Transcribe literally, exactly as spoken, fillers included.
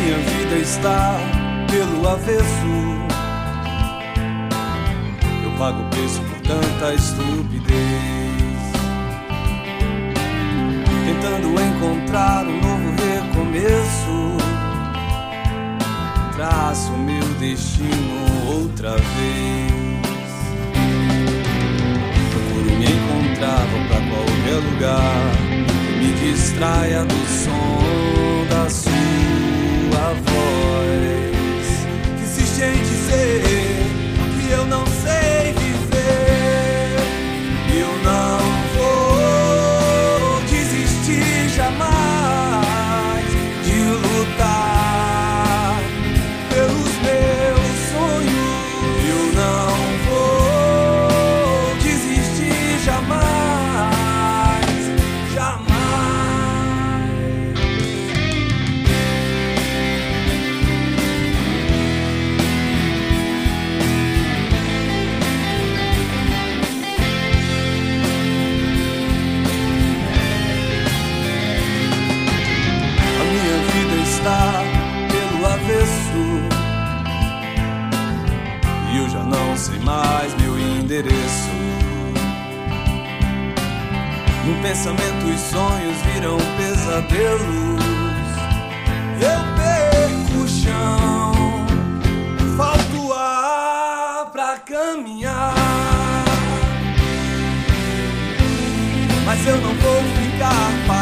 minha vida está pelo avesso. Eu pago o preço por tanta estupidez, tentando encontrar um novo recomeço. Traço meu destino outra vez. Procuro me encontrar, vou pra qualquer lugar que me distraia do som da sua voz, que insiste em dizer que eu não sei viver. Eu não vou desistir jamais de lutar pelos meus sonhos. Eu não vou desistir jamais, jamais. A minha vida está pelo avesso e eu já não sei mais meu endereço. No pensamento os sonhos viram pesadelos. Eu perco o chão, falta o ar pra caminhar, mas eu não vou ficar parado.